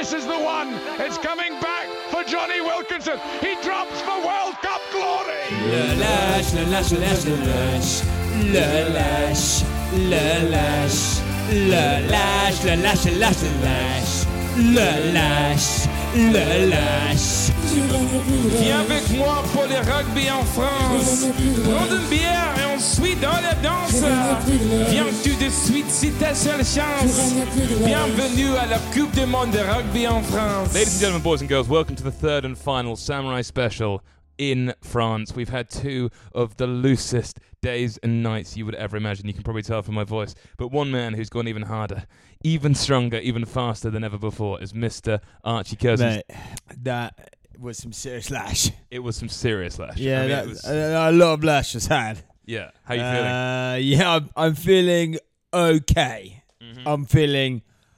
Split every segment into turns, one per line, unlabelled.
This is the one. It's coming back for Johnny Wilkinson. He drops for World Cup glory.
Le lâche, le lâche, le lâche, le lâche. Le lâche, le lâche. Le lâche, le lâche, le lâche, le lâche. Le lâche, le lâche.
Viens avec moi pour le rugby en France. Prends une bière et on suit dans la danse. Viens tout de suite si ta seule chance. Bienvenue à la Coupe du Monde de rugby en France.
Ladies and gentlemen, boys and girls, welcome to the third and final Samurai Special in France. We've had two of the loosest days and nights you would ever imagine. You can probably tell from my voice. But one man who's gone even harder, even stronger, even faster than ever before is Mr. Archie Cousins.
Mate, that was some serious lash.
It was some serious lash.
Yeah,
I mean,
that,
it was,
a lot of lash was had.
yeah. How you feeling?
Yeah, I'm feeling okay.
Mm-hmm.
I'm feeling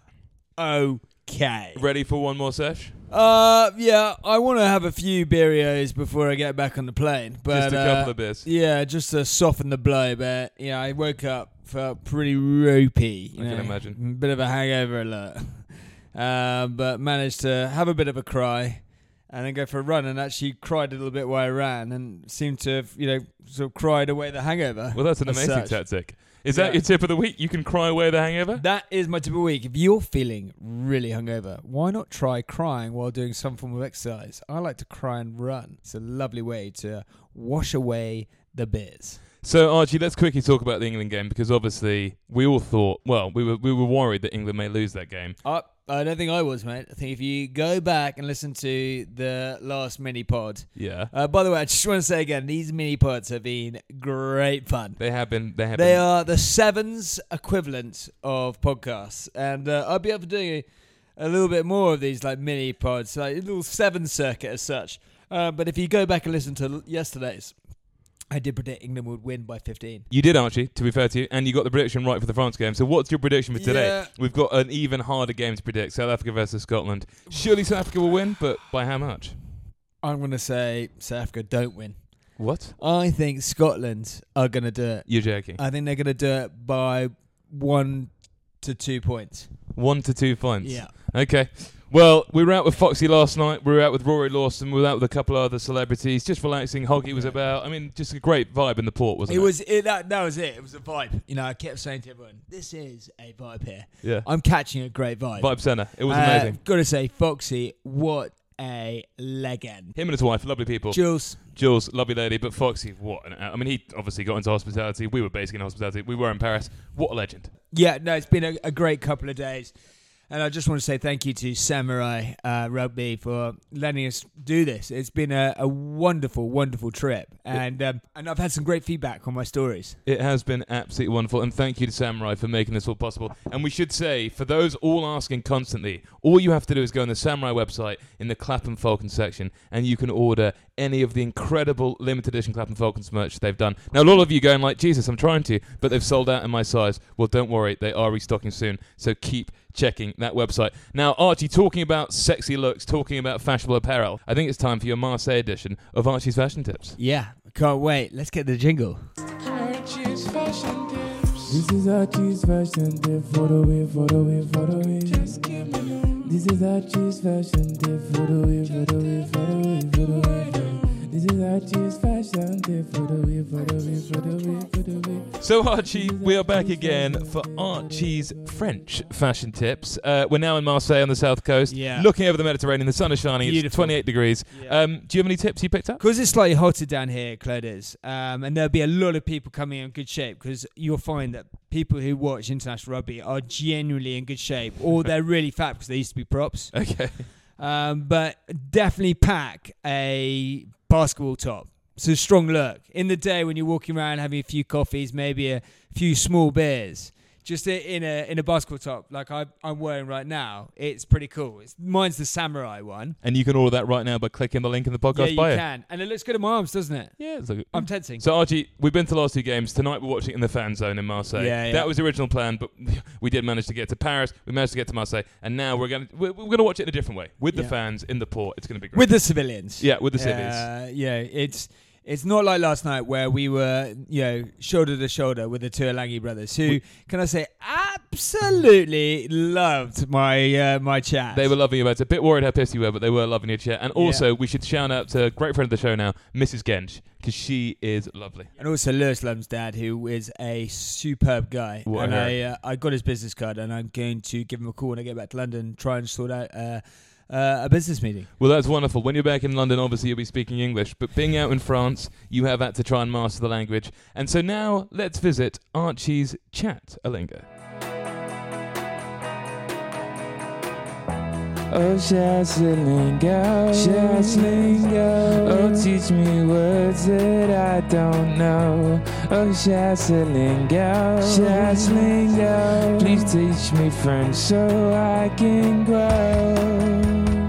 okay.
Ready for one more sesh?
Yeah, I want to have a few beerios before I get back on the plane. But,
Just a couple of beers.
Yeah, just to soften the blow. But yeah, I woke up, felt pretty ropey.
I can imagine.
Bit of a hangover alert. But managed to have a bit of a cry and then go for a run, and actually cried a little bit while I ran and seemed to have, sort of cried away the hangover.
Well, that's an amazing
such.
tactic. Is that your tip of the week? You can cry away the hangover?
That is my tip of the week. If you're feeling really hungover, why not try crying while doing some form of exercise? I like to cry and run. It's a lovely way to wash away the beers.
So, Archie, let's quickly talk about the England game, because obviously we all thought, well, we were worried that England may lose that game.
I don't think I was, mate. I think if you go back and listen to the last mini-pod...
Yeah.
By the way, I just want to say again, these mini-pods have been great fun.
They have been.
They are the Sevens equivalent of podcasts. And I'll be able to do a little bit more of these like mini-pods, like a little Seven circuit as such. But if you go back and listen to yesterday's, I did predict England would win by 15.
You did, Archie, to be fair to you, and you got the prediction right for the France game. So what's your prediction for today?
Yeah.
We've got an even harder game to predict, South Africa versus Scotland. Surely South Africa will win, but by how much?
I'm going to say South Africa don't win.
What?
I think Scotland are going to do it.
You're joking.
I think they're going to do it by 1 to 2 points.
1 to 2 points.
Yeah.
Okay. Well, we were out with Foxy last night. We were out with Rory Lawson. We were out with a couple of other celebrities. Just relaxing. Hoggy was about. I mean, just a great vibe in the port, wasn't it?
That was it. It was a vibe. I kept saying to everyone, this is a vibe here.
Yeah.
I'm catching a great vibe.
Vibe centre. It was amazing.
Got to say, Foxy, what a legend.
Him and his wife, lovely people.
Jules,
lovely lady, but Foxy, I mean, he obviously got into hospitality. We were basically in hospitality. We were in Paris. What a legend.
Yeah, no, it's been a great couple of days. And I just want to say thank you to Samurai Rugby for letting us do this. It's been a wonderful, wonderful trip. And I've had some great feedback on my stories.
It has been absolutely wonderful. And thank you to Samurai for making this all possible. And we should say, for those all asking constantly, all you have to do is go on the Samurai website in the Clapham Falcons section, and you can order any of the incredible limited edition Clapham Falcons merch they've done. Now, a lot of you going like, Jesus, I'm trying to, but they've sold out in my size. Well, don't worry. They are restocking soon. So keep checking that website. Now, Archie, talking about sexy looks, talking about fashionable apparel, I think it's time for your Marseille edition of Archie's Fashion Tips.
Yeah, can't wait. Let's get the jingle.
Archie's Fashion Tips.
This is Archie's Fashion Tip for the win, for the win, for the win.
Just give me one.
This is Archie's Fashion Tip for the win, for the win, for the win, for the win. This is Archie's Fashion Tip for the win, for the win, for the win, for the win.
So, Archie, we are back again for Archie's French Fashion Tips. We're now in Marseille on the south coast, looking over the Mediterranean. The sun is shining.
Beautiful.
It's 28 degrees.
Yeah.
Do you have any tips you picked up?
Because it's slightly hotter down here, Claude is, and there'll be a lot of people coming in good shape, because you'll find that people who watch international rugby are genuinely in good shape, or they're really fat because they used to be props.
Okay.
But definitely pack a basketball top. It's a strong look. In the day when you're walking around having a few coffees, maybe a few small beers, just in a basketball top like I'm wearing right now, it's pretty cool. Mine's the Samurai one.
And you can order that right now by clicking the link in the podcast bio.
Yeah, you can. And it looks good in my arms, doesn't it?
Yeah, it's like
I'm tensing.
So, Archie, we've been to the last two games. Tonight we're watching it in the fan zone in Marseille.
Yeah.
That was the original plan, but we did manage to get to Paris. We managed to get to Marseille, and now we're going to watch it in a different way with the fans in the port. It's going to be great.
With the civilians.
Yeah, with the civvies.
Yeah, It's not like last night where we were, shoulder to shoulder with the Tuolangi brothers, who, can I say, absolutely loved my chat.
They were loving you about it. A bit worried how pissed you were, but they were loving your chat. And also, we should shout out to a great friend of the show now, Mrs. Gench, because she is lovely.
And also Lewis Lum's dad, who is a superb guy.
What
I got his business card, and I'm going to give him a call when I get back to London, try and sort out a business meeting.
Well, that's wonderful. When you're back in London, obviously you'll be speaking English, but being out in France, you have had to try and master the language. And so now, let's visit Archie's chat, Alinga.
Oh, Shaslingo, oh, teach me words that I don't know. Oh, Shaslingo, please teach me French so I can grow.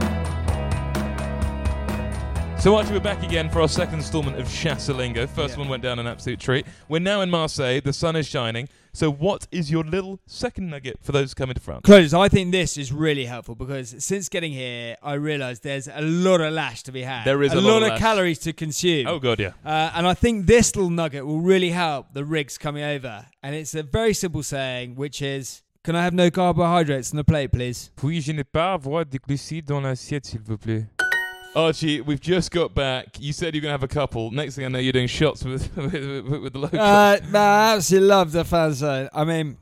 So Archie, we're back again for our second instalment of Chasselingo. First one went down an absolute treat. We're now in Marseille. The sun is shining. So what is your little second nugget for those coming to France?
Close. I think this is really helpful because since getting here, I realised there's a lot of lash to be had.
There is
a lot of
lash.
calories to consume.
Oh, God, yeah.
And I think this little nugget will really help the rigs coming over. And it's a very simple saying, which is, can I have no carbohydrates on the plate, please?
Puis je n'ai pas avoir de glucides dans l'assiette, s'il vous plaît.
Archie, we've just got back. You said you're going to have a couple. Next thing I know, you're doing shots with the local.
I absolutely love the fan zone. I mean,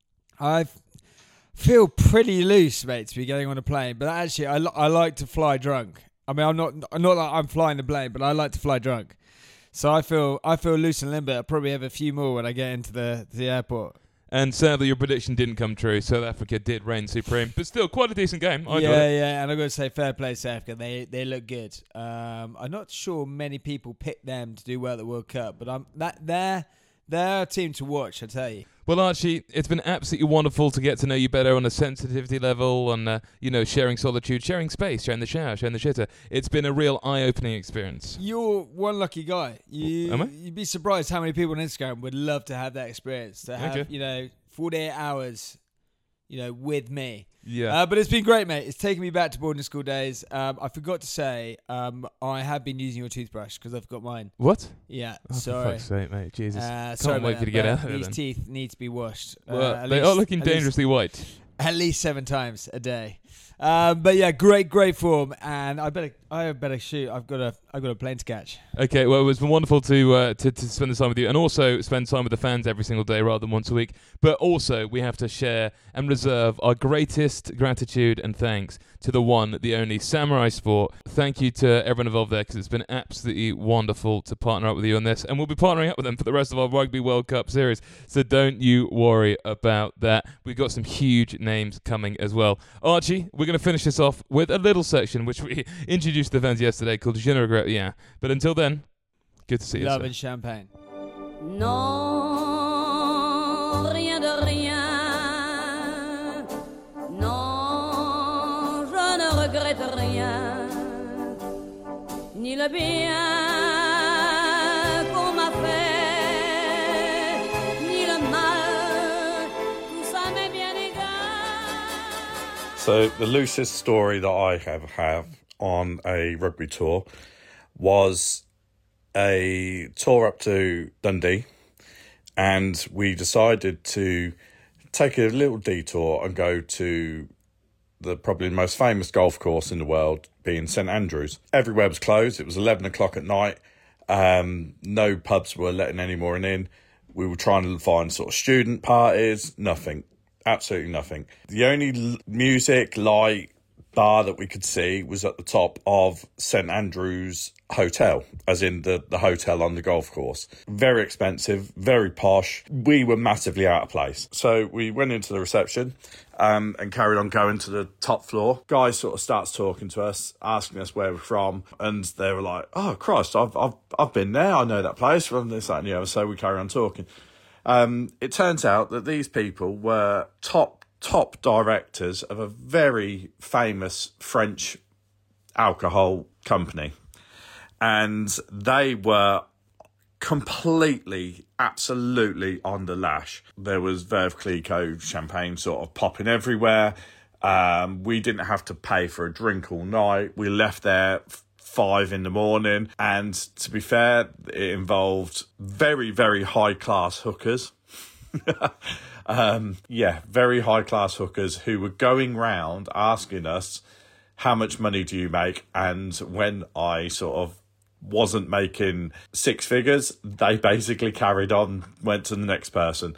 I feel pretty loose, mate, to be getting on a plane. But actually, I like to fly drunk. I mean, I'm not like I'm flying the plane, but I like to fly drunk. So I feel loose and limber. I'll probably have a few more when I get into the airport.
And sadly, your prediction didn't come true. South Africa did reign supreme. But still, quite a decent game.
Yeah. And I've got to say, fair play, South Africa. They look good. I'm not sure many people picked them to do well at the World Cup. But they're a team to watch, I tell you.
Well, Archie, it's been absolutely wonderful to get to know you better on a sensitivity level, on sharing solitude, sharing space, sharing the shower, sharing the shitter. It's been a real eye-opening experience.
You're one lucky guy.
Am I?
You'd be surprised how many people on Instagram would love to have that experience, to have 48 hours, with me.
Yeah.
But it's been great, mate. It's taken me back to boarding school days. I forgot to say, I have been using your toothbrush because I've got mine.
What?
Yeah,
Oh,
sorry.
for fuck's sake, mate. Jesus.
Sorry
Can't wait for you to get out of there,
These
then.
teeth need to be washed.
Well, they are looking dangerously white.
At least 7 times a day. But yeah, great form, and I better shoot. I've got a plane to catch.
Okay, well, it's been wonderful to spend this time with you, and also spend time with the fans every single day rather than once a week. But also, we have to share and reserve our greatest gratitude and thanks to the one, the only Samurai Sport. Thank you to everyone involved there, because it's been absolutely wonderful to partner up with you on this, and we'll be partnering up with them for the rest of our Rugby World Cup series. So don't you worry about that. We've got some huge names coming as well. Archie, we're going to finish this off with a little section which we introduced to the fans yesterday called Je ne regrette rien. But until then, good to see you.
Love and champagne.
Non, rien de rien. Non, je ne regrette rien. Ni le bien qu'on m'a fait, ni le mal. Tout ça m'est bien égal.
So the loosest story that I have on a rugby tour was a tour up to Dundee, and we decided to take a little detour and go to the probably most famous golf course in the world, being St Andrews. Everywhere was closed. It was 11 o'clock at night. No pubs were letting anyone in. We were trying to find sort of student parties. Nothing. Absolutely nothing. The only music, light, bar that we could see was at the top of St Andrews Hotel, as in the hotel on the golf course. Very expensive, very posh. We were massively out of place. So we went into the reception and carried on going to the top floor. Guy sort of starts talking to us, asking us where we're from, and they were like, "Oh Christ, I've been there. I know that place from this, that, and the other." So we carry on talking. It turns out that these people were top directors of a very famous French alcohol company, and they were completely, absolutely on the lash. There was Veuve Clicquot champagne sort of popping everywhere. We didn't have to pay for a drink all night. We left there 5 a.m, and to be fair, it involved very, very high-class hookers. Very high-class hookers who were going round asking us, how much money do you make? And when I sort of wasn't making 6 figures, they basically carried on, went to the next person.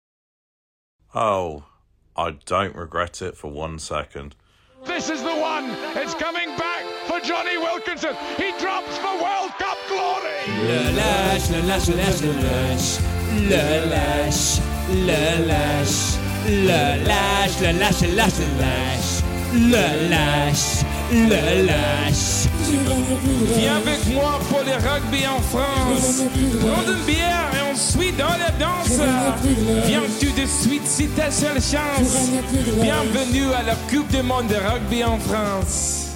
Oh, I don't regret it for 1 second.
This is the one. It's coming back for Johnny Wilkinson. He drops for World Cup glory.
Le lâche, le lâche, le lâche, le lâche. Le lâche, le lâche. Le lâche, le lâche, le lâche, le lâche. Le lâche, le lâche.
Viens avec moi pour le rugby en France. Prends une bière et on suit dans la danse. Viens-tu de suite si ta seule chance. Bienvenue à la Coupe du Monde de rugby en France.